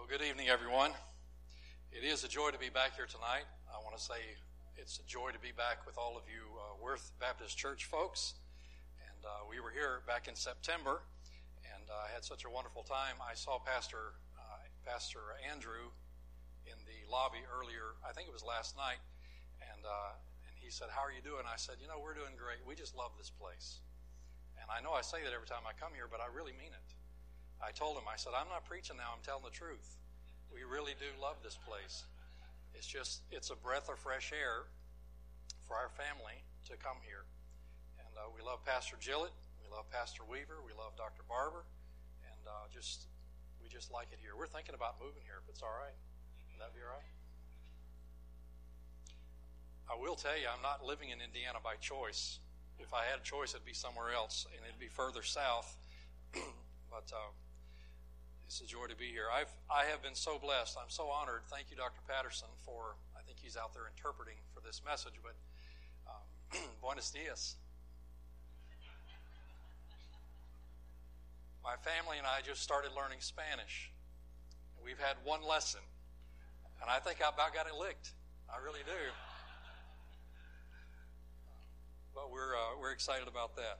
Good evening, everyone. It is a joy to be back here tonight. I want to say it's a joy to be back with all of you Worth Baptist Church folks. And we were here back in September, and I had such a wonderful time. I saw Pastor Andrew in the lobby earlier, I think it was last night, and he said, "How are you doing?" I said, "We're doing great. We just love this place." And I know I say that every time I come here, but I really mean it. I told him, I said, "I'm not preaching now, I'm telling the truth. We really do love this place. It's a breath of fresh air for our family to come here." And we love Pastor Gillett, we love Pastor Weaver, we love Dr. Barber, and we just like it here. We're thinking about moving here, if it's all right. Would that be all right? I will tell you, I'm not living in Indiana by choice. If I had a choice, it'd be somewhere else, and it'd be further south. But it's a joy to be here. I have been so blessed. I'm so honored. Thank you, Dr. Patterson, for, I think he's out there interpreting for this message, but buenos dias. My family and I just started learning Spanish. We've had one lesson, and I think I about got it licked. I really do. But we're excited about that.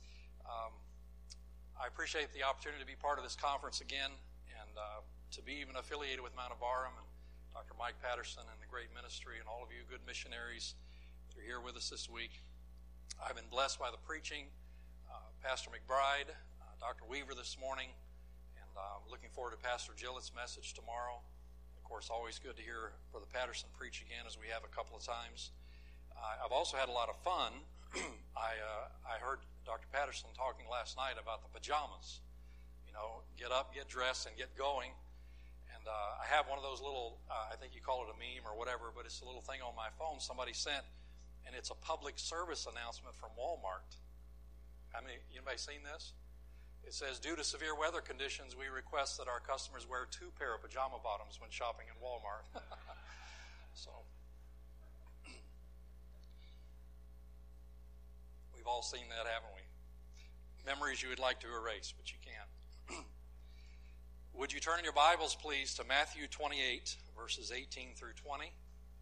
I appreciate the opportunity to be part of this conference again, and to be even affiliated with Mount Abarum and Dr. Mike Patterson and the great ministry and all of you good missionaries that are here with us this week. I've been blessed by the preaching, Pastor McBride, Dr. Weaver this morning, and looking forward to Pastor Gillett's message tomorrow. Of course, always good to hear Brother Patterson preach again, as we have a couple of times. I've also had a lot of fun. I heard Dr. Patterson talking last night about the pajamas. Get up, get dressed, and get going. And I have one of those little, I think you call it a meme or whatever, but it's a little thing on my phone somebody sent, and it's a public service announcement from Walmart. Anybody seen this? It says, "Due to severe weather conditions, we request that our customers wear 2 pair of pajama bottoms when shopping in Walmart." So we've all seen that, haven't we? Memories you would like to erase, but you can't. Would you turn in your Bibles, please, to Matthew 28, verses 18 through 20?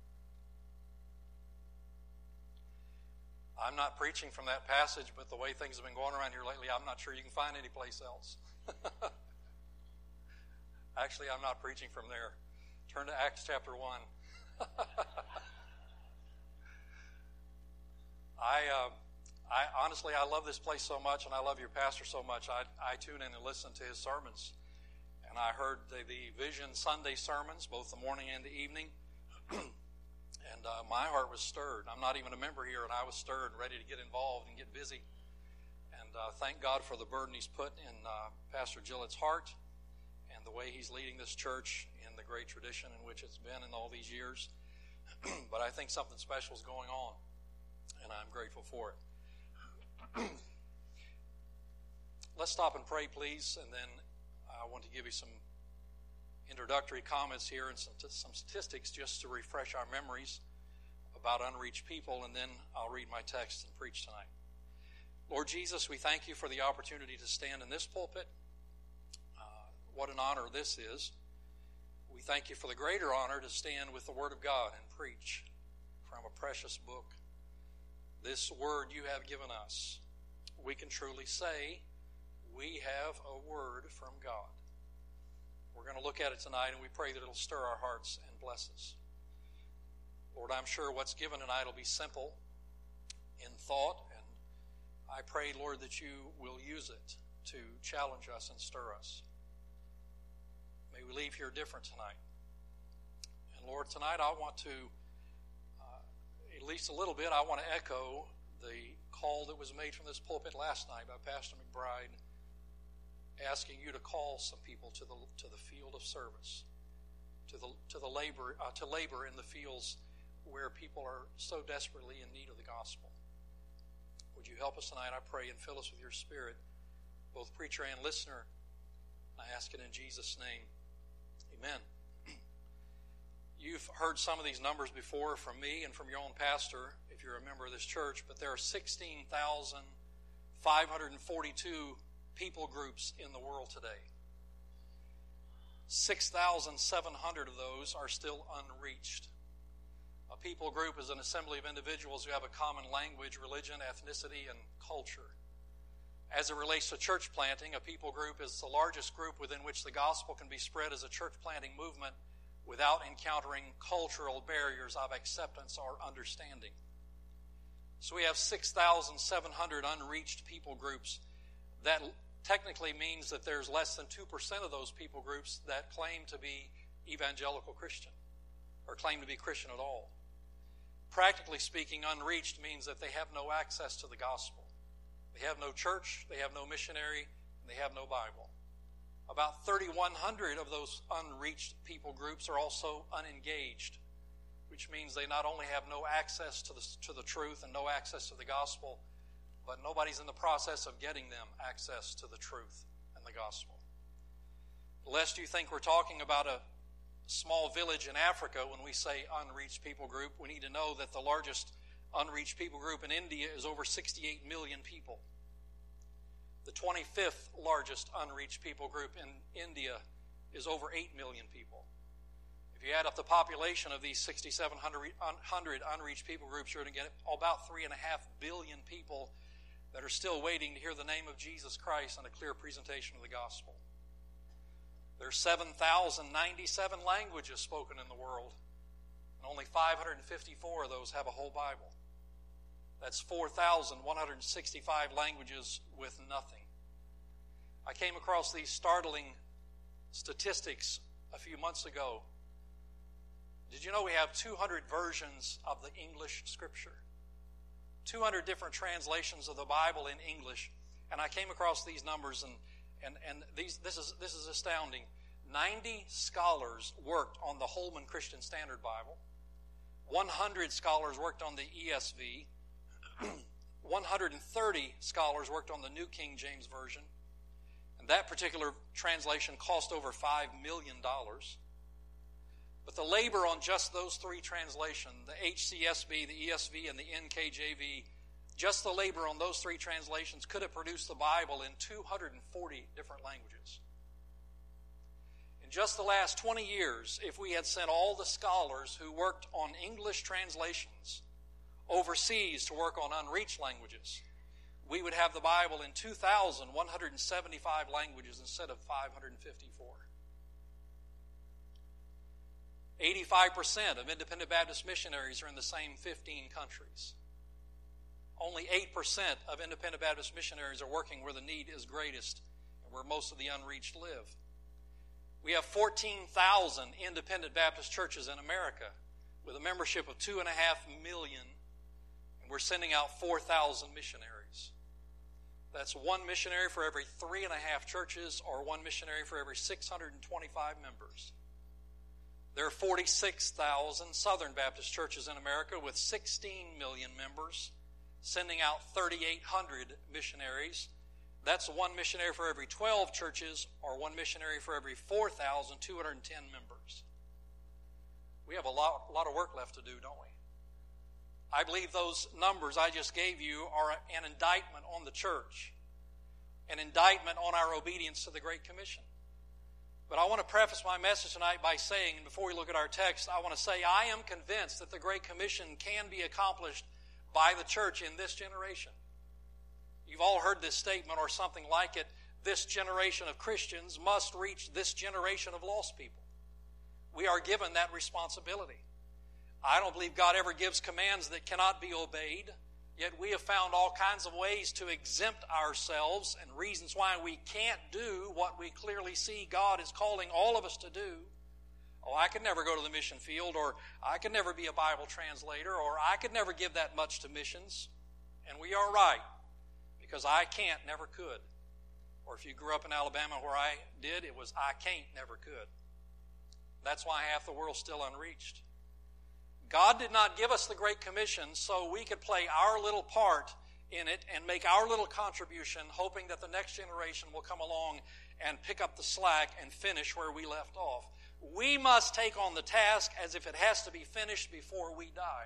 I'm not preaching from that passage, but the way things have been going around here lately, I'm not sure you can find any place else. Actually, I'm not preaching from there. Turn to Acts chapter 1. Honestly, I love this place so much, and I love your pastor so much. I tune in and listen to his sermons. And I heard the Vision Sunday sermons, both the morning and the evening. And my heart was stirred. I'm not even a member here, and I was stirred and ready to get involved and get busy. And thank God for the burden he's put in Pastor Gillett's heart and the way he's leading this church in the great tradition in which it's been in all these years. But I think something special is going on, and I'm grateful for it. Let's stop and pray, please, and then I want to give you some introductory comments here and some statistics just to refresh our memories about unreached people, and then I'll read my text and preach tonight. Lord Jesus, we thank you for the opportunity to stand in this pulpit. What an honor this is. We thank you for the greater honor to stand with the Word of God and preach from a precious book. This Word you have given us, we can truly say we have a word from God. We're going to look at it tonight, and we pray that it'll stir our hearts and bless us. Lord, I'm sure what's given tonight will be simple in thought, and I pray, Lord, that you will use it to challenge us and stir us. May we leave here different tonight. And Lord, tonight I want to, at least a little bit, I want to echo the call that was made from this pulpit last night by Pastor McBride, asking you to call some people to the field of service, to labor in the fields where people are so desperately in need of the gospel. Would you help us tonight, I pray, and fill us with your Spirit, both preacher and listener. I ask it in Jesus' name. Amen. You've heard some of these numbers before from me and from your own pastor, if you're a member of this church, but there are 16,542 people groups in the world today. 6,700 of those are still unreached. A people group is an assembly of individuals who have a common language, religion, ethnicity, and culture. As it relates to church planting, a people group is the largest group within which the gospel can be spread as a church planting movement without encountering cultural barriers of acceptance or understanding. So we have 6,700 unreached people groups. That technically means that there's less than 2% of those people groups that claim to be evangelical Christian or claim to be Christian at all. Practically speaking, unreached means that they have no access to the gospel. They have no church, they have no missionary, and they have no Bible. About 3,100 of those unreached people groups are also unengaged, which means they not only have no access to the truth and no access to the gospel, but nobody's in the process of getting them access to the truth and the gospel. Lest you think we're talking about a small village in Africa when we say unreached people group, we need to know that the largest unreached people group in India is over 68 million people. The 25th largest unreached people group in India is over 8 million people. If you add up the population of these 6,700 unreached people groups, you're going to get about 3.5 billion people that are still waiting to hear the name of Jesus Christ and a clear presentation of the gospel. There's 7,097 languages spoken in the world, and only 554 of those have a whole Bible. That's 4,165 languages with nothing. I came across these startling statistics a few months ago. Did you know we have 200 versions of the English Scripture? 200 different translations of the Bible in English. And I came across these numbers, and this is astounding. 90 scholars worked on the Holman Christian Standard Bible. 100 scholars worked on the ESV. 130 scholars worked on the New King James Version. And that particular translation cost over $5 million. But the labor on just those three translations, the HCSB, the ESV, and the NKJV, just the labor on those three translations could have produced the Bible in 240 different languages. In just the last 20 years, if we had sent all the scholars who worked on English translations overseas to work on unreached languages, we would have the Bible in 2,175 languages instead of 554. 85% of independent Baptist missionaries are in the same 15 countries. Only 8% of independent Baptist missionaries are working where the need is greatest and where most of the unreached live. We have 14,000 independent Baptist churches in America with a membership of 2.5 million, and we're sending out 4,000 missionaries. That's one missionary for every 3.5 churches, or one missionary for every 625 members. There are 46,000 Southern Baptist churches in America with 16 million members, sending out 3,800 missionaries. That's one missionary for every 12 churches, or one missionary for every 4,210 members. We have a lot of work left to do, don't we? I believe those numbers I just gave you are an indictment on the church, an indictment on our obedience to the Great Commission. But I want to preface my message tonight by saying, and before we look at our text, I want to say I am convinced that the Great Commission can be accomplished by the church in this generation. You've all heard this statement or something like it. This generation of Christians must reach this generation of lost people. We are given that responsibility. I don't believe God ever gives commands that cannot be obeyed, yet we have found all kinds of ways to exempt ourselves and reasons why we can't do what we clearly see God is calling all of us to do. Oh, I could never go to the mission field, or I could never be a Bible translator, or I could never give that much to missions. And we are right, because I can't, never could. Or if you grew up in Alabama where I did, it was I can't, never could. That's why half the world's still unreached. God did not give us the Great Commission so we could play our little part in it and make our little contribution, hoping that the next generation will come along and pick up the slack and finish where we left off. We must take on the task as if it has to be finished before we die.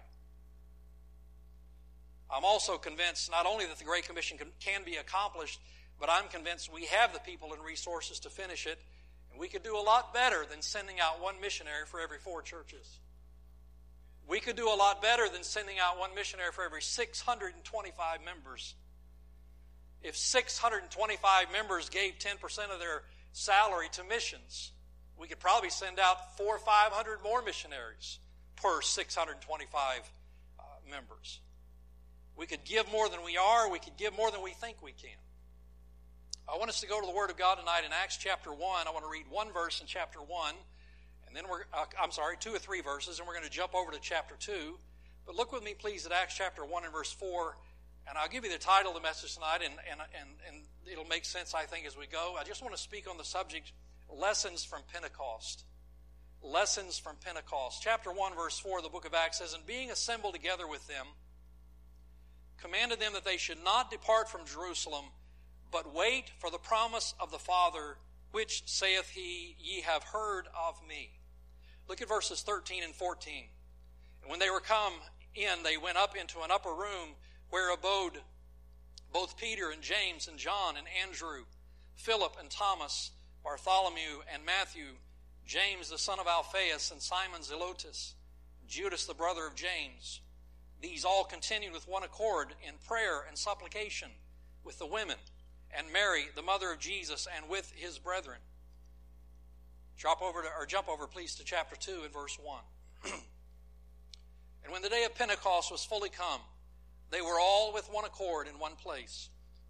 I'm also convinced not only that the Great Commission can be accomplished, but I'm convinced we have the people and resources to finish it. And we could do a lot better than sending out one missionary for every 4 churches. We could do a lot better than sending out one missionary for every 625 members. If 625 members gave 10% of their salary to missions, we could probably send out 400 or 500 more missionaries per 625 members. We could give more than we are. We could give more than we think we can. I want us to go to the Word of God tonight in Acts chapter 1. I want to read one verse in chapter 1. And then 2 or 3 verses, and we're going to jump over to chapter 2. But look with me, please, at Acts chapter 1 and verse 4. And I'll give you the title of the message tonight, and it'll make sense, I think, as we go. I just want to speak on the subject, Lessons from Pentecost. Lessons from Pentecost. Chapter 1, verse 4 of the book of Acts says, And being assembled together with them, commanded them that they should not depart from Jerusalem, but wait for the promise of the Father, which saith he, Ye have heard of me. Look at verses 13 and 14. And when they were come in, they went up into an upper room where abode both Peter and James and John and Andrew, Philip and Thomas, Bartholomew and Matthew, James the son of Alphaeus and Simon Zelotes, Judas the brother of James. These all continued with one accord in prayer and supplication with the women, and Mary, the mother of Jesus, and with his brethren. Jump over, please, to chapter 2 and verse 1. And when the day of Pentecost was fully come, they were all with one accord in one place.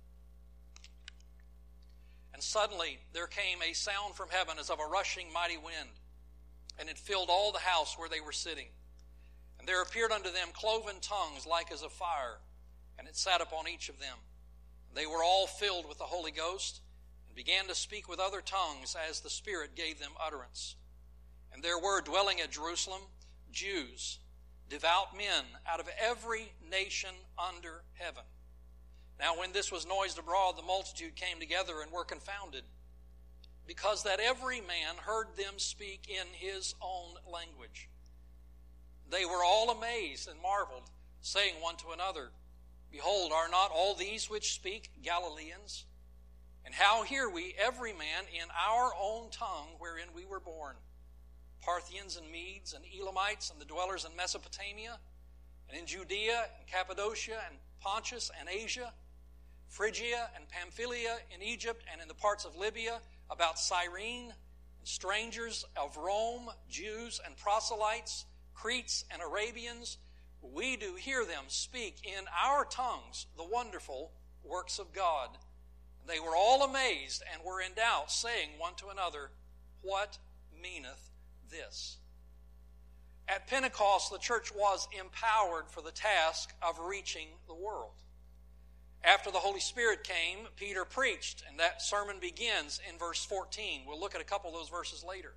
And suddenly there came a sound from heaven as of a rushing mighty wind, and it filled all the house where they were sitting. And there appeared unto them cloven tongues like as of fire, and it sat upon each of them. They were all filled with the Holy Ghost, and began to speak with other tongues as the Spirit gave them utterance. And there were dwelling at Jerusalem Jews, devout men out of every nation under heaven. Now when this was noised abroad, the multitude came together and were confounded, because that every man heard them speak in his own language. They were all amazed and marveled, saying one to another, Behold, are not all these which speak Galileans? And how hear we every man in our own tongue wherein we were born? Parthians and Medes and Elamites and the dwellers in Mesopotamia, and in Judea and Cappadocia and Pontus and Asia, Phrygia and Pamphylia, in Egypt and in the parts of Libya, about Cyrene, and strangers of Rome, Jews and proselytes, Cretes and Arabians, we do hear them speak in our tongues the wonderful works of God. They were all amazed and were in doubt, saying one to another, What meaneth this? At Pentecost, the church was empowered for the task of reaching the world. After the Holy Spirit came, Peter preached, and that sermon begins in verse 14. We'll look at a couple of those verses later.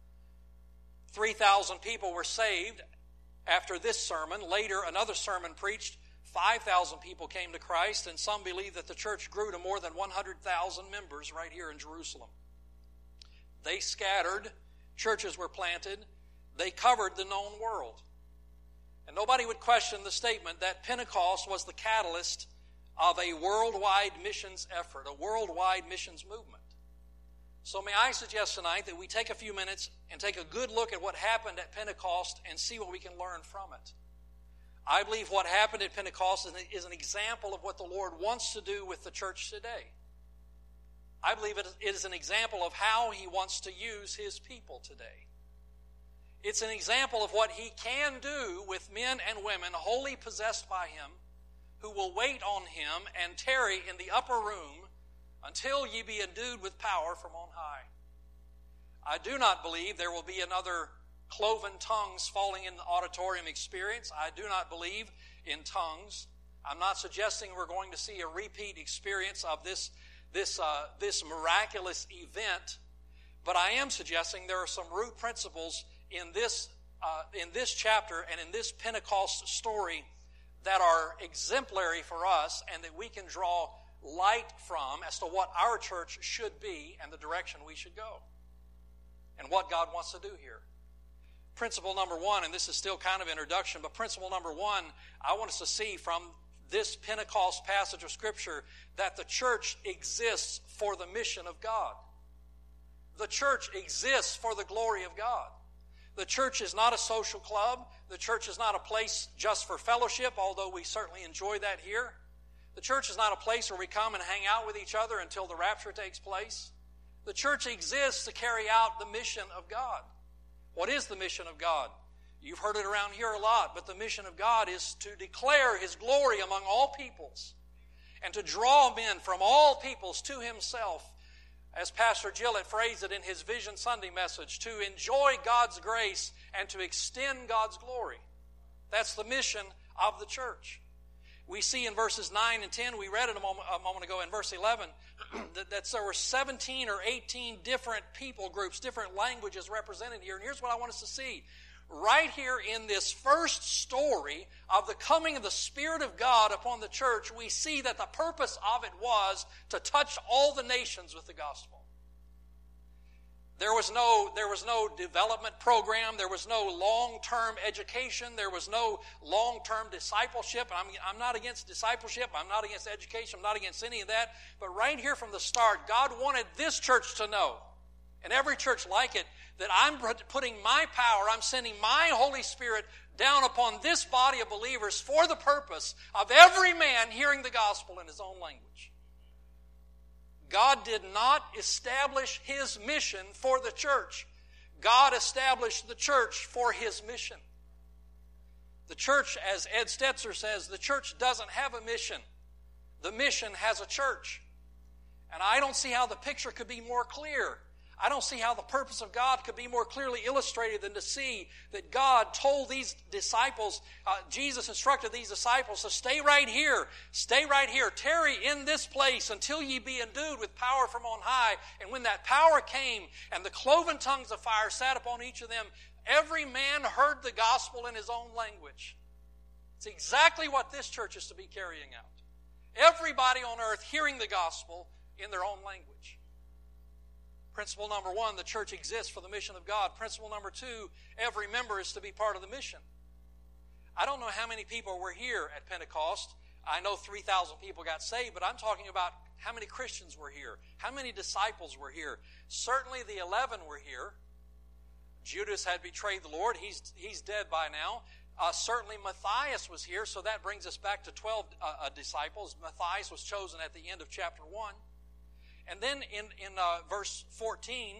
3,000 people were saved after this sermon. Later, another sermon preached. 5,000 people came to Christ, and some believe that the church grew to more than 100,000 members right here in Jerusalem. They scattered. Churches were planted. They covered the known world. And nobody would question the statement that Pentecost was the catalyst of a worldwide missions effort, a worldwide missions movement. So may I suggest tonight that we take a few minutes and take a good look at what happened at Pentecost and see what we can learn from it. I believe what happened at Pentecost is an example of what the Lord wants to do with the church today. I believe it is an example of how He wants to use His people today. It's an example of what He can do with men and women wholly possessed by Him, who will wait on Him and tarry in the upper room until ye be endued with power from on high. I do not believe there will be another cloven tongues falling in the auditorium experience. I do not believe in tongues. I'm not suggesting we're going to see a repeat experience of this miraculous event, but I am suggesting there are some root principles in this chapter and in this Pentecost story that are exemplary for us and that we can draw light from as to what our church should be and the direction we should go and what God wants to do here. Principle number one, and this is still kind of introduction, but principle number one, I want us to see from this Pentecost passage of Scripture that the church exists for the mission of God. The church exists for the glory of God. The church is not a social club. The church is not a place just for fellowship, although we certainly enjoy that here. The church is not a place where we come and hang out with each other until the rapture takes place. The church exists to carry out the mission of God. What is the mission of God? You've heard it around here a lot, but the mission of God is to declare His glory among all peoples and to draw men from all peoples to Himself, as Pastor Gillett phrased it in his Vision Sunday message, to enjoy God's grace and to extend God's glory. That's the mission of the church. We see in verses 9 and 10, we read it a moment ago in verse 11, that there were 17 or 18 different people groups, different languages represented here. And here's what I want us to see. Right here in this first story of the coming of the Spirit of God upon the church, we see that the purpose of it was to touch all the nations with the gospel. There was no development program. There was no long-term education. There was no long-term discipleship. I'm not against discipleship. I'm not against education. I'm not against any of that. But right here from the start, God wanted this church to know, and every church like it, that I'm putting my power, I'm sending my Holy Spirit down upon this body of believers for the purpose of every man hearing the gospel in his own language. God did not establish His mission for the church. God established the church for His mission. The church, as Ed Stetzer says, the church doesn't have a mission. The mission has a church. And I don't see how the picture could be more clear. I don't see how the purpose of God could be more clearly illustrated than to see that God told these disciples, Jesus instructed these disciples to stay right here, tarry in this place until ye be endued with power from on high. And when that power came and the cloven tongues of fire sat upon each of them, every man heard the gospel in his own language. It's exactly what this church is to be carrying out. Everybody on earth hearing the gospel in their own language. Principle number 1, the church exists for the mission of God. Principle number 2, every member is to be part of the mission. I don't know how many people were here at Pentecost. I know 3,000 people got saved, but I'm talking about how many Christians were here, how many disciples were here. Certainly the 11 were here. Judas had betrayed the Lord. He's dead by now. Certainly Matthias was here, so that brings us back to 12 disciples. Matthias was chosen at the end of chapter 1. And then in verse 13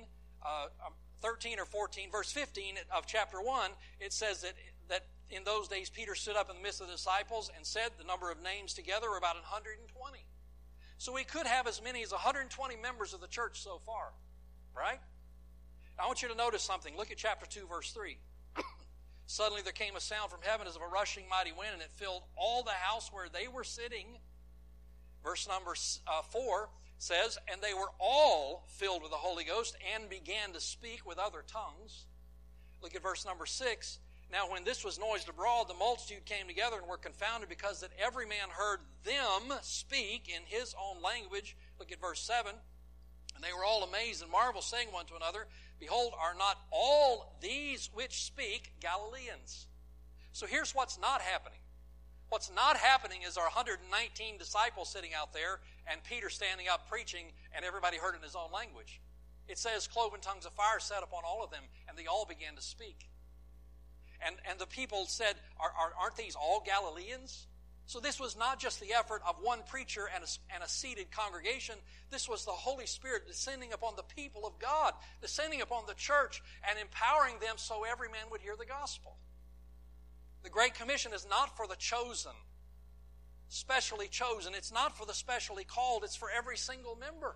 or 14, verse 15 of chapter 1, it says that in those days Peter stood up in the midst of the disciples and said the number of names together were about 120. So we could have as many as 120 members of the church so far, right? Now I want you to notice something. Look at chapter 2, verse 3. Suddenly there came a sound from heaven as of a rushing mighty wind, and it filled all the house where they were sitting. Verse number 4 says, and they were all filled with the Holy Ghost and began to speak with other tongues. Look at verse number 6. Now when this was noised abroad, the multitude came together and were confounded, because that every man heard them speak in his own language. Look at verse 7. And they were all amazed and marveled, saying one to another, behold, are not all these which speak Galileans? So here's what's not happening. What's not happening is our 119 disciples sitting out there and Peter standing up preaching and everybody heard in his own language. It says cloven tongues of fire sat upon all of them and they all began to speak. And the people said, aren't these all Galileans? So this was not just the effort of one preacher and a seated congregation. This was the Holy Spirit descending upon the people of God, descending upon the church and empowering them so every man would hear the gospel. The Great Commission is not for the chosen, specially chosen. It's not for the specially called. It's for every single member.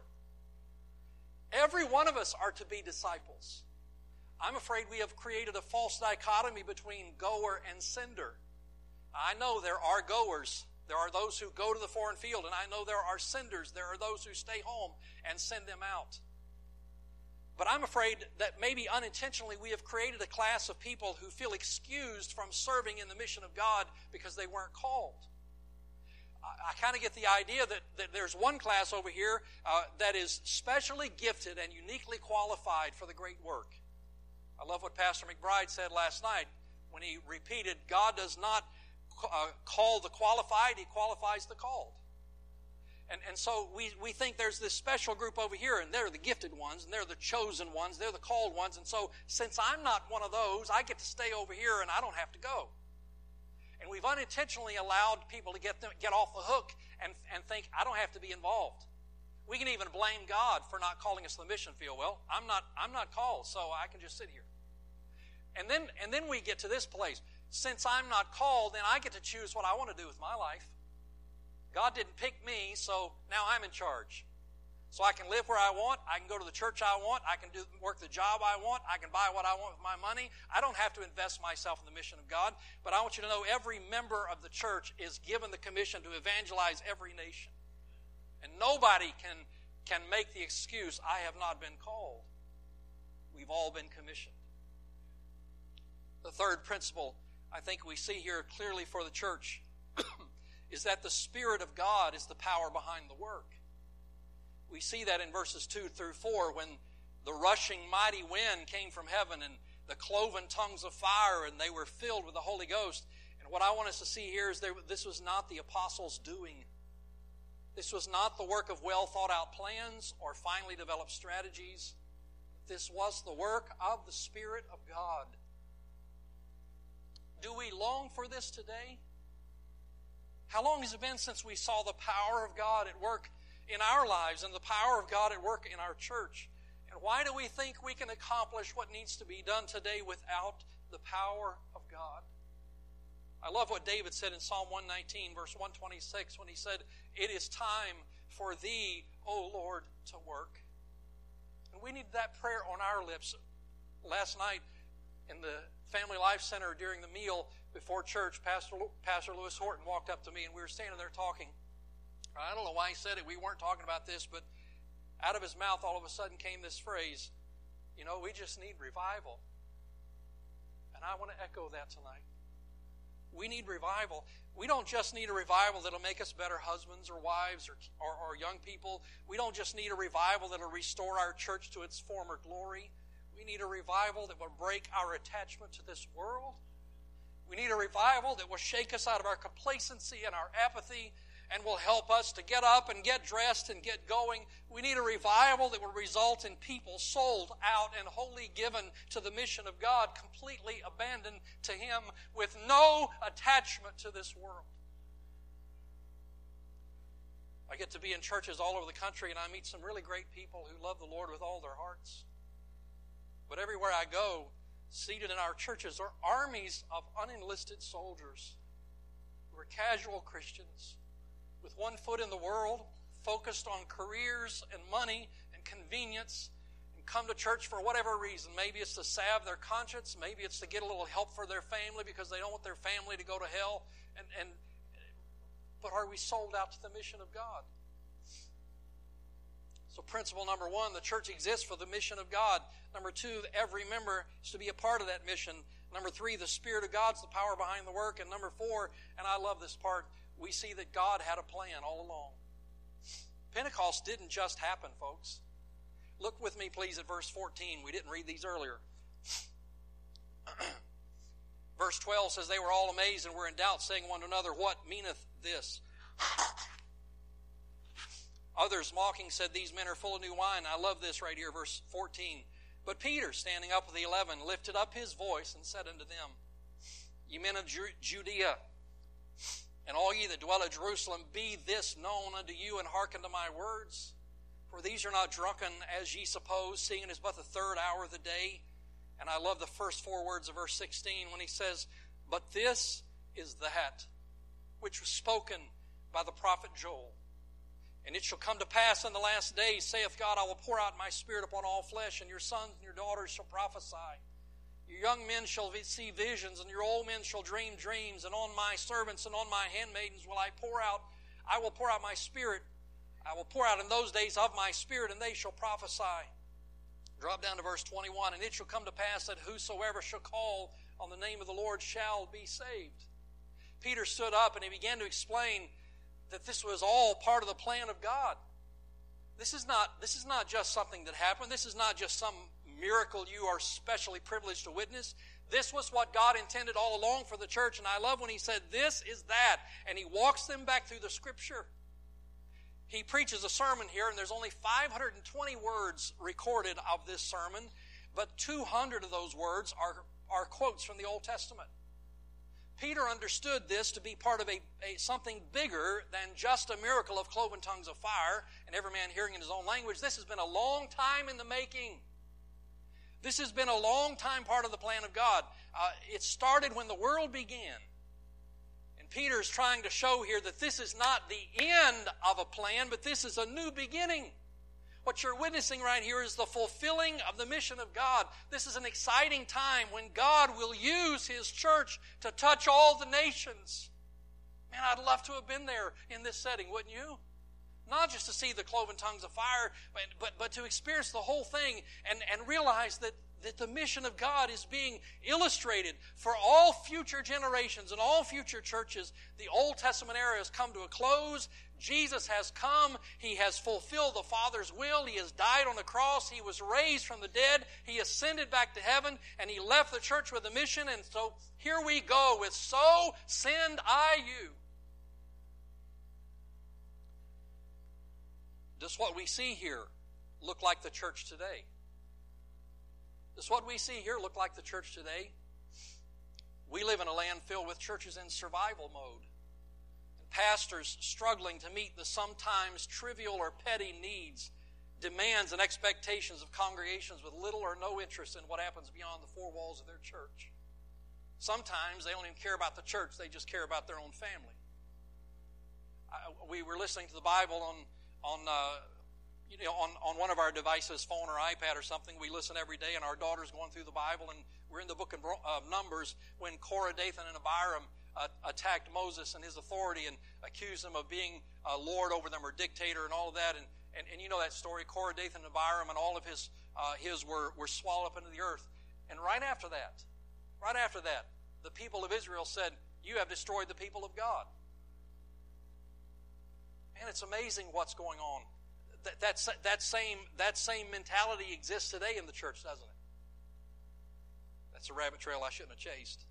Every one of us are to be disciples. I'm afraid we have created a false dichotomy between goer and sender. I know there are goers. There are those who go to the foreign field, and I know there are senders. There are those who stay home and send them out. But I'm afraid that maybe unintentionally we have created a class of people who feel excused from serving in the mission of God because they weren't called. I kind of get the idea that there's one class over here that is specially gifted and uniquely qualified for the great work. I love what Pastor McBride said last night when he repeated, God does not call the qualified, He qualifies the called. And so we think there's this special group over here, and they're the gifted ones, and they're the chosen ones, they're the called ones. And so since I'm not one of those, I get to stay over here and I don't have to go. And we've unintentionally allowed people to get off the hook and think, I don't have to be involved. We can even blame God for not calling us to the mission field. Well, I'm not called, so I can just sit here. And then we get to this place. Since I'm not called, then I get to choose what I want to do with my life. God didn't pick me, so now I'm in charge. So I can live where I want, I can go to the church I want, I can work the job I want, I can buy what I want with my money. I don't have to invest myself in the mission of God. But I want you to know every member of the church is given the commission to evangelize every nation. And nobody can make the excuse, I have not been called. We've all been commissioned. The third principle I think we see here clearly for the church is that the Spirit of God is the power behind the work. We see that in verses 2 through 4 when the rushing mighty wind came from heaven and the cloven tongues of fire, and they were filled with the Holy Ghost. And what I want us to see here is this was not the apostles' doing. This was not the work of well thought out plans or finely developed strategies. This was the work of the Spirit of God. Do we long for this today? How long has it been since we saw the power of God at work in our lives and the power of God at work in our church? And why do we think we can accomplish what needs to be done today without the power of God? I love what David said in Psalm 119, verse 126, when he said, "It is time for Thee, O Lord, to work." And we need that prayer on our lips. Last night in the Family Life Center during the meal before church, Pastor Lewis Horton walked up to me and we were standing there talking. I don't know why he said it. We weren't talking about this, but out of his mouth all of a sudden came this phrase, we just need revival. And I want to echo that tonight. We need revival. We don't just need a revival that'll make us better husbands or wives or young people. We don't just need a revival that'll restore our church to its former glory. We need a revival that will break our attachment to this world. We need a revival that will shake us out of our complacency and our apathy and will help us to get up and get dressed and get going. We need a revival that will result in people sold out and wholly given to the mission of God, completely abandoned to Him with no attachment to this world. I get to be in churches all over the country and I meet some really great people who love the Lord with all their hearts. But everywhere I go, seated in our churches are armies of unenlisted soldiers who are casual Christians with one foot in the world, focused on careers and money and convenience, and come to church for whatever reason. Maybe it's to salve their conscience. Maybe it's to get a little help for their family because they don't want their family to go to hell. But are we sold out to the mission of God? So principle number 1, the church exists for the mission of God. Number 2, every member is to be a part of that mission. Number 3, the Spirit of God's the power behind the work. And number 4, and I love this part, we see that God had a plan all along. Pentecost didn't just happen, folks. Look with me, please, at verse 14. We didn't read these earlier. Verse 12 says, "They were all amazed and were in doubt, saying one to another, What meaneth this?" Others, mocking, said, "These men are full of new wine." I love this right here, verse 14. "But Peter, standing up with the 11, lifted up his voice and said unto them, Ye men of Judea, and all ye that dwell at Jerusalem, be this known unto you, and hearken to my words. For these are not drunken, as ye suppose, seeing it is but the 3rd hour of the day." And I love the first 4 words of verse 16 when he says, "But this is that which was spoken by the prophet Joel. And it shall come to pass in the last days, saith God, I will pour out my Spirit upon all flesh, and your sons and your daughters shall prophesy. Your young men shall see visions, and your old men shall dream dreams. And on my servants and on my handmaidens I will pour out my Spirit. I will pour out in those days of my Spirit, and they shall prophesy." Drop down to verse 21. "And it shall come to pass that whosoever shall call on the name of the Lord shall be saved." Peter stood up and he began to explain that this was all part of the plan of God. This is not just something that happened. This is not just some miracle you are specially privileged to witness. This was what God intended all along for the church. And I love when he said, "This is that." And he walks them back through the Scripture. he preaches a sermon here, and there's only 520 words recorded of this sermon, but 200 of those words are quotes from the Old Testament. Peter understood this to be part of something bigger than just a miracle of cloven tongues of fire and every man hearing in his own language. This has been a long time in the making. This has been a long time part of the plan of God. It started when the world began. And Peter's trying to show here that this is not the end of a plan, but this is a new beginning. What you're witnessing right here is the fulfilling of the mission of God. This is an exciting time when God will use His church to touch all the nations. Man, I'd love to have been there in this setting, wouldn't you? Not just to see the cloven tongues of fire, but to experience the whole thing and realize that the mission of God is being illustrated for all future generations and all future churches. The Old Testament era has come to a close. Jesus has come. He has fulfilled the Father's will. He has died on the cross. He was raised from the dead. He ascended back to heaven, and He left the church with a mission. And so here we go with "So send I you." Does what we see here look like the church today? Does what we see here look like the church today? We live in a land filled with churches in survival mode, and pastors struggling to meet the sometimes trivial or petty needs, demands, and expectations of congregations with little or no interest in what happens beyond the four walls of their church. Sometimes they don't even care about the church, they just care about their own family. We were listening to the Bible on one of our devices, phone or iPad or something. We listen every day, and our daughter's going through the Bible, and we're in the book of Numbers when Korah, Dathan, and Abiram attacked Moses and his authority and accused him of being lord over them or dictator and all of that. And you know that story. Korah, Dathan, and Abiram and all of his were swallowed up into the earth. And right after that, the people of Israel said, "You have destroyed the people of God." And it's amazing what's going on. That same mentality exists today in the church, doesn't it? That's a rabbit trail I shouldn't have chased.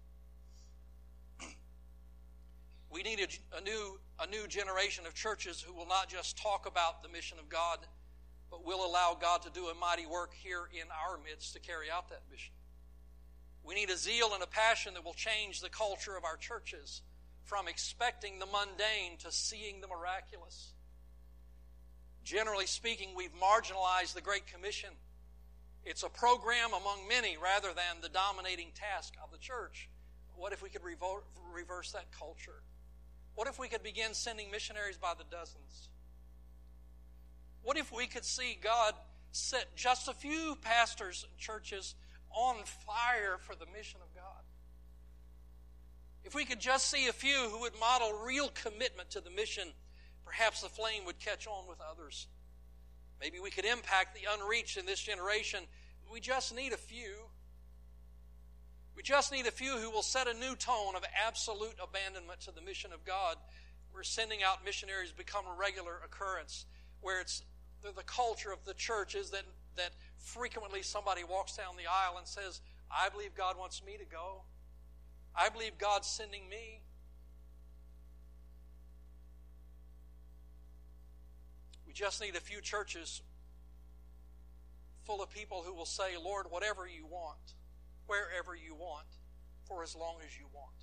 We need a new generation of churches who will not just talk about the mission of God, but will allow God to do a mighty work here in our midst to carry out that mission. We need a zeal and a passion that will change the culture of our churches from expecting the mundane to seeing the miraculous. Generally speaking, we've marginalized the Great Commission. It's a program among many rather than the dominating task of the church. What if we could reverse that culture? What if we could begin sending missionaries by the dozens? What if we could see God set just a few pastors and churches on fire for the mission of God? If we could just see a few who would model real commitment to the mission, perhaps the flame would catch on with others. Maybe we could impact the unreached in this generation. We just need a few. We just need a few who will set a new tone of absolute abandonment to the mission of God, where sending out missionaries become a regular occurrence, where it's the culture of the church is that frequently somebody walks down the aisle and says, "I believe God wants me to go. I believe God's sending me." We just need a few churches full of people who will say, "Lord, whatever you want, wherever you want, for as long as you want."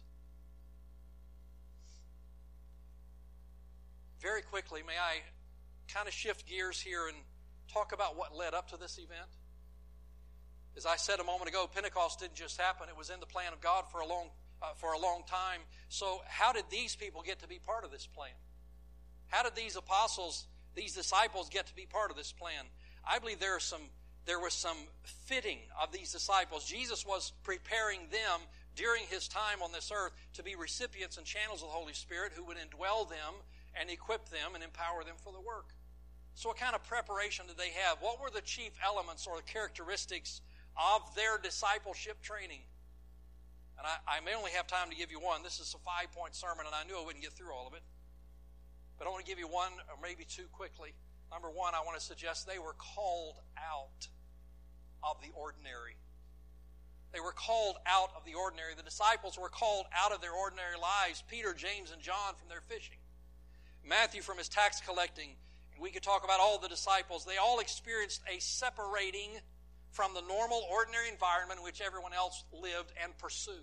Very quickly, may I kind of shift gears here and talk about what led up to this event? As I said a moment ago, Pentecost didn't just happen. It was in the plan of God for a long time. So how did these people get to be part of this plan? How did these apostles, these disciples get to be part of this plan? I believe there was some fitting of these disciples. Jesus was preparing them during His time on this earth to be recipients and channels of the Holy Spirit who would indwell them and equip them and empower them for the work. So what kind of preparation did they have? What were the chief elements or the characteristics of their discipleship training? And I may only have time to give you one. This is a 5-point sermon, and I knew I wouldn't get through all of it. But I want to give you one or maybe two quickly. Number one, I want to suggest they were called out of the ordinary. They were called out of the ordinary. The disciples were called out of their ordinary lives. Peter, James, and John from their fishing. Matthew from his tax collecting. We could talk about all the disciples. They all experienced a separating from the normal, ordinary environment in which everyone else lived and pursued.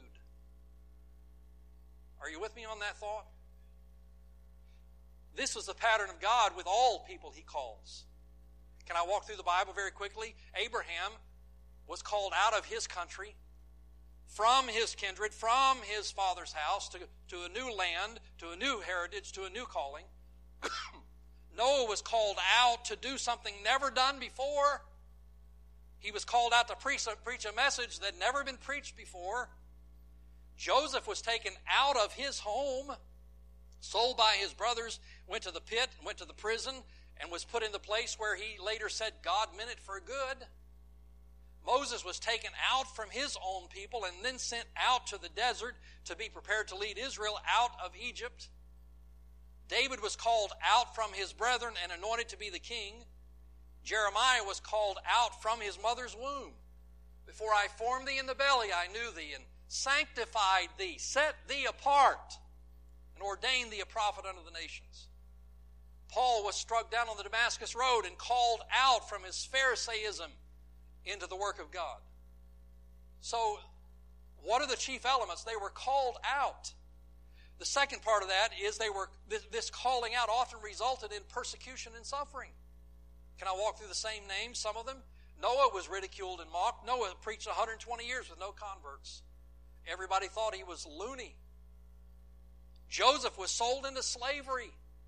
Are you with me on that thought? This was the pattern of God with all people He calls. Can I walk through the Bible very quickly? Abraham was called out of his country, from his kindred, from his father's house, to a new land, to a new heritage, to a new calling. Noah was called out to do something never done before. He was called out to preach a message that had never been preached before. Joseph was taken out of his home, sold by his brothers, went to the pit, went to the prison, and was put in the place where he later said God meant it for good. Moses was taken out from his own people and then sent out to the desert to be prepared to lead Israel out of Egypt. David was called out from his brethren and anointed to be the king. Jeremiah was called out from his mother's womb. Before I formed thee in the belly, I knew thee, and sanctified thee, set thee apart, and ordained thee a prophet unto the nations. Paul was struck down on the Damascus road and called out from his Pharisaism into the work of God. So, what are the chief elements? They were called out. The second part of that is this calling out often resulted in persecution and suffering. Can I walk through the same names, some of them? Noah was ridiculed and mocked. Noah preached 120 years with no converts. Everybody thought he was loony. Joseph was sold into slavery,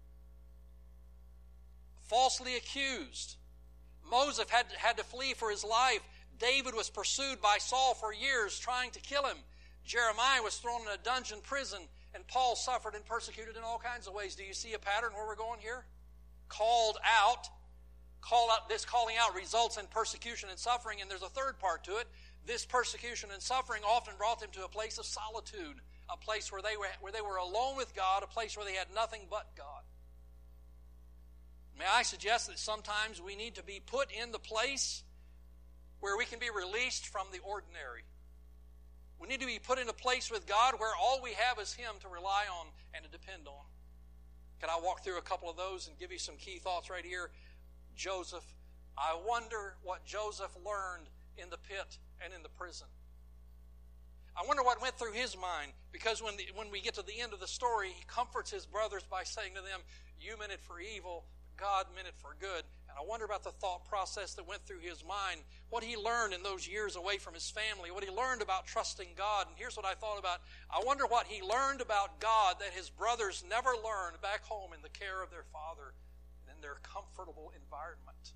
falsely accused. Moses had to flee for his life. David was pursued by Saul for years, trying to kill him. Jeremiah was thrown in a dungeon prison, and Paul suffered and persecuted in all kinds of ways. Do you see a pattern where we're going here? Called out. This calling out results in persecution and suffering, and there's a third part to it. This persecution and suffering often brought them to a place of solitude, a place where they were alone with God, a place where they had nothing but God. May I suggest that sometimes we need to be put in the place where we can be released from the ordinary. We need to be put in a place with God where all we have is Him to rely on and to depend on. Can I walk through a couple of those and give you some key thoughts right here? Joseph. I wonder what Joseph learned in the pit and in the prison. I wonder what went through his mind, because when we get to the end of the story, he comforts his brothers by saying to them, you meant it for evil, but God meant it for good. And I wonder about the thought process that went through his mind, what he learned in those years away from his family, what he learned about trusting God. And here's what I thought about. I wonder what he learned about God that his brothers never learned back home in the care of their father and in their comfortable environment.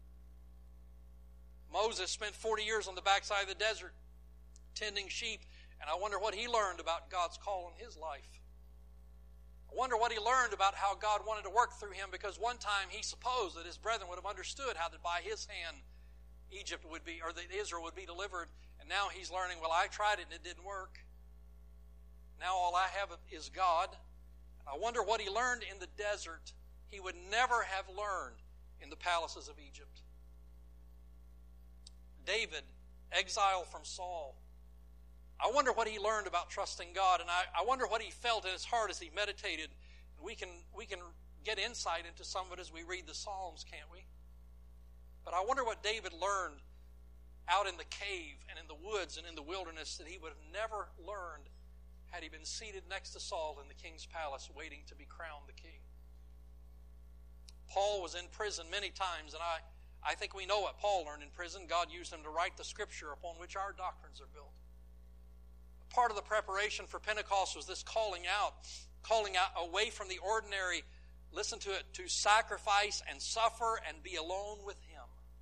Moses spent 40 years on the backside of the desert tending sheep, and I wonder what he learned about God's call in his life. I wonder what he learned about how God wanted to work through him, because one time he supposed that his brethren would have understood how that by his hand Egypt would be, or that Israel would be delivered, and now he's learning, well, I tried it and it didn't work. Now all I have is God. I wonder what he learned in the desert he would never have learned in the palaces of Egypt. David, exiled from Saul. I wonder what he learned about trusting God, and I wonder what he felt in his heart as he meditated. We can get insight into some of it as we read the Psalms, can't we? But I wonder what David learned out in the cave and in the woods and in the wilderness that he would have never learned had he been seated next to Saul in the king's palace waiting to be crowned the king. Paul was in prison many times, and I think we know what Paul learned in prison. God used him to write the scripture upon which our doctrines are built. Part of the preparation for Pentecost was this calling out away from the ordinary, listen to it, to sacrifice and suffer and be alone with Him.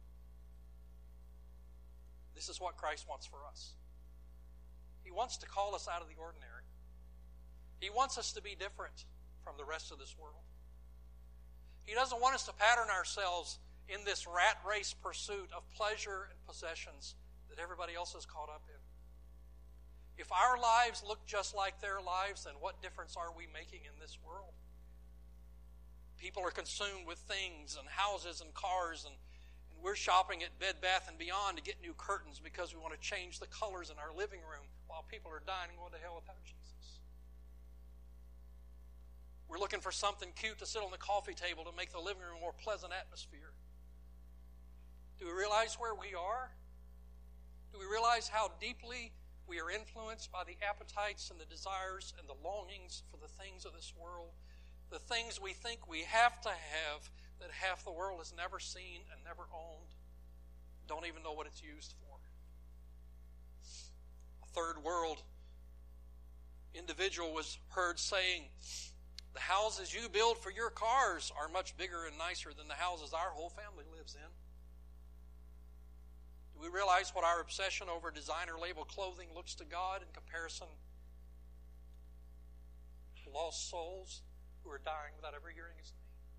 This is what Christ wants for us. He wants to call us out of the ordinary. He wants us to be different from the rest of this world. He doesn't want us to pattern ourselves in this rat race pursuit of pleasure and possessions that everybody else is caught up in. If our lives look just like their lives, then what difference are we making in this world? People are consumed with things and houses and cars, and we're shopping at Bed Bath & Beyond to get new curtains because we want to change the colors in our living room while people are dying and going to hell without Jesus. We're looking for something cute to sit on the coffee table to make the living room a more pleasant atmosphere. Do we realize where we are? Do we realize how deeply we are influenced by the appetites and the desires and the longings for the things of this world? The things we think we have to have that half the world has never seen and never owned, don't even know what it's used for. A third world individual was heard saying, "The houses you build for your cars are much bigger and nicer than the houses our whole family lives in." Do we realize what our obsession over designer label clothing looks to God in comparison to lost souls who are dying without ever hearing His name?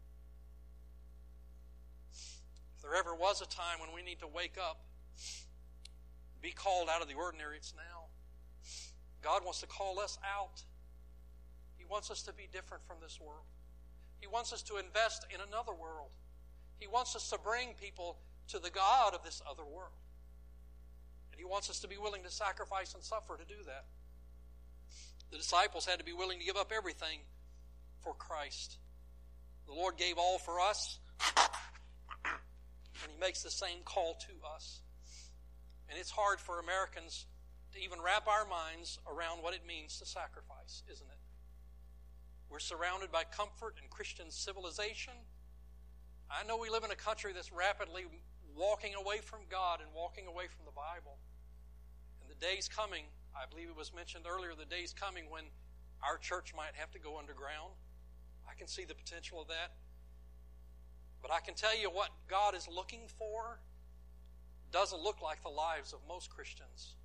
If there ever was a time when we need to wake up, be called out of the ordinary, it's now. God wants to call us out. He wants us to be different from this world. He wants us to invest in another world. He wants us to bring people to the God of this other world. And He wants us to be willing to sacrifice and suffer to do that. The disciples had to be willing to give up everything for Christ. The Lord gave all for us, and He makes the same call to us. And it's hard for Americans to even wrap our minds around what it means to sacrifice, isn't it? We're surrounded by comfort and Christian civilization. I know we live in a country that's rapidly walking away from God and walking away from the Bible. And the day's coming, I believe it was mentioned earlier, the day's coming when our church might have to go underground. I can see the potential of that. But I can tell you what God is looking for doesn't look like the lives of most Christians.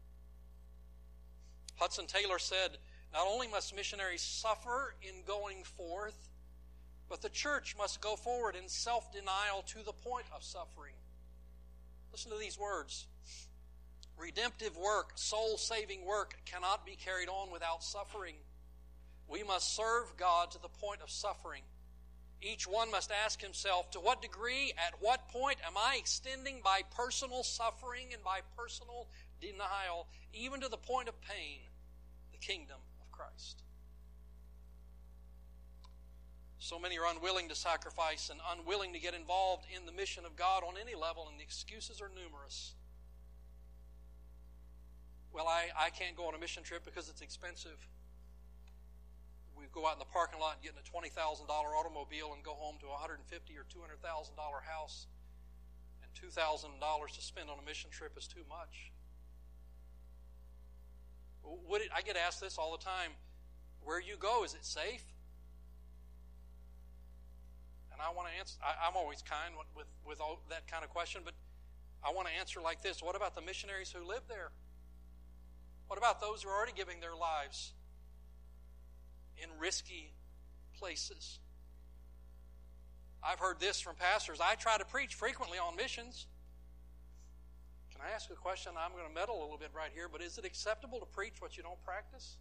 Hudson Taylor said, "Not only must missionaries suffer in going forth, but the church must go forward in self-denial to the point of suffering." Listen to these words. Redemptive work, soul-saving work cannot be carried on without suffering. We must serve God to the point of suffering. Each one must ask himself, to what degree, at what point am I extending by personal suffering and by personal denial, even to the point of pain, the kingdom of Christ? So many are unwilling to sacrifice and unwilling to get involved in the mission of God on any level, and the excuses are numerous. Well, I can't go on a mission trip because it's expensive. We go out in the parking lot and get in a $20,000 automobile and go home to a $150,000 or $200,000 house, and $2,000 to spend on a mission trip is too much. I get asked this all the time. Where you go, is it safe? And I want to answer. I'm always kind with all that kind of question, but I want to answer like this. What about the missionaries who live there? What about those who are already giving their lives in risky places? I've heard this from pastors. I try to preach frequently on missions. Can I ask a question? I'm going to meddle a little bit right here, but is it acceptable to preach what you don't practice?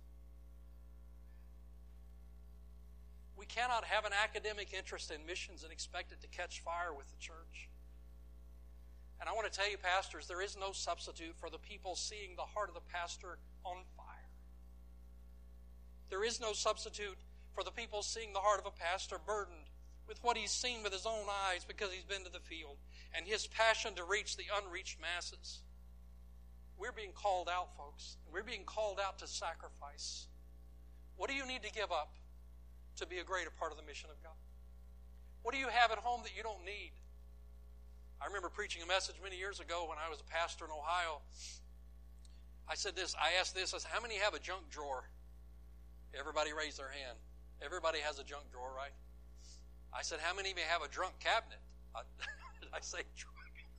We cannot have an academic interest in missions and expect it to catch fire with the church. And I want to tell you, pastors, there is no substitute for the people seeing the heart of the pastor on fire. There is no substitute for the people seeing the heart of a pastor burdened with what he's seen with his own eyes because he's been to the field, and his passion to reach the unreached masses. We're being called out, folks. We're being called out to sacrifice. What do you need to give up to be a greater part of the mission of God? What do you have at home that you don't need? I remember preaching a message many years ago when I was a pastor in Ohio. I asked this, how many have a junk drawer? Everybody raised their hand. Everybody has a junk drawer, right? I said, how many may have a junk cabinet? Did I say junk?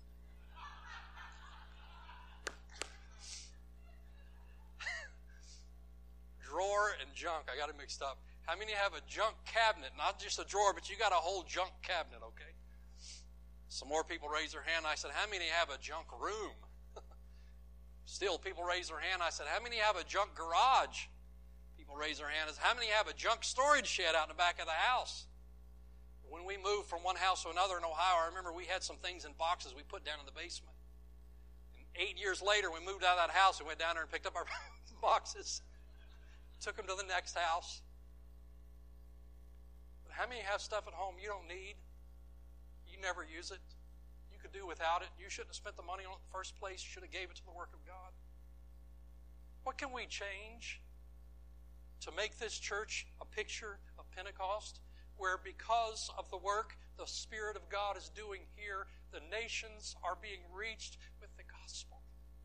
Drawer and junk, I got it mixed up. How many have a junk cabinet? Not just a drawer, but you got a whole junk cabinet, okay? Some more people raised their hand. I said, how many have a junk room? Still, people raised their hand. I said, how many have a junk garage? People raised their hand. How many have a junk storage shed out in the back of the house? When we moved from one house to another in Ohio, I remember we had some things in boxes we put down in the basement. And 8 years later, we moved out of that house and went down there and picked up our boxes. Took them to the next house. But how many have stuff at home you don't need? You never use it. You could do without it. You shouldn't have spent the money on it in the first place. You should have gave it to the work of God. What can we change to make this church a picture of Pentecost, where because of the work the Spirit of God is doing here, the nations are being reached with the gospel?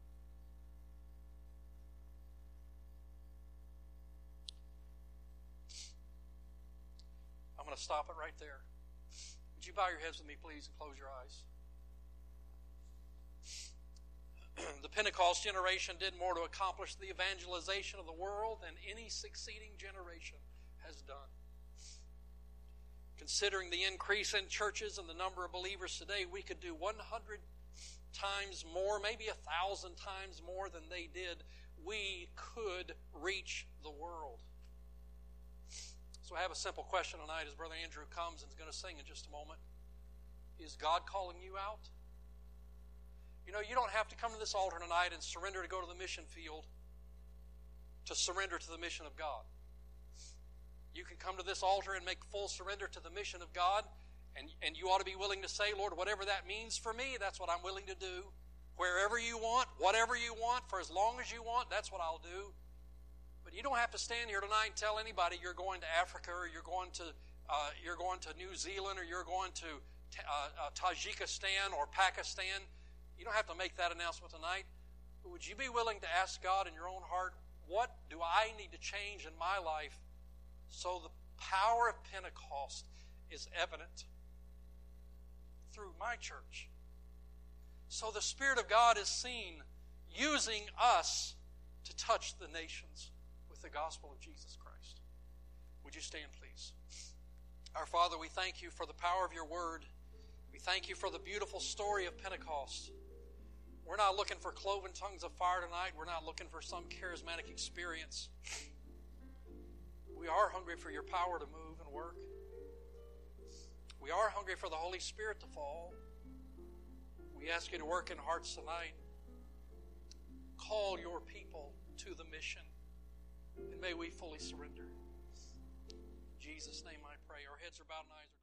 I'm going to stop it right there. Would you bow your heads with me, please, and close your eyes? The Pentecost generation did more to accomplish the evangelization of the world than any succeeding generation has done. Considering the increase in churches and the number of believers today, we could do 100 times more, maybe 1,000 times more than they did. We could reach the world. So I have a simple question tonight as Brother Andrew comes and is going to sing in just a moment. Is God calling you out? You know, you don't have to come to this altar tonight and surrender to go to the mission field to surrender to the mission of God. You can come to this altar and make full surrender to the mission of God, and you ought to be willing to say, Lord, whatever that means for me, that's what I'm willing to do. Wherever you want, whatever you want, for as long as you want, that's what I'll do. But you don't have to stand here tonight and tell anybody you're going to Africa, or you're going to New Zealand, or you're going to Tajikistan or Pakistan. You don't have to make that announcement tonight. But would you be willing to ask God in your own heart, what do I need to change in my life so the power of Pentecost is evident through my church? So the Spirit of God is seen using us to touch the nations with the gospel of Jesus Christ. Would you stand, please? Our Father, we thank you for the power of your word. We thank you for the beautiful story of Pentecost. We're not looking for cloven tongues of fire tonight. We're not looking for some charismatic experience. We are hungry for your power to move and work. We are hungry for the Holy Spirit to fall. We ask you to work in hearts tonight. Call your people to the mission. And may we fully surrender. In Jesus' name I pray. Our heads are bowed and eyes are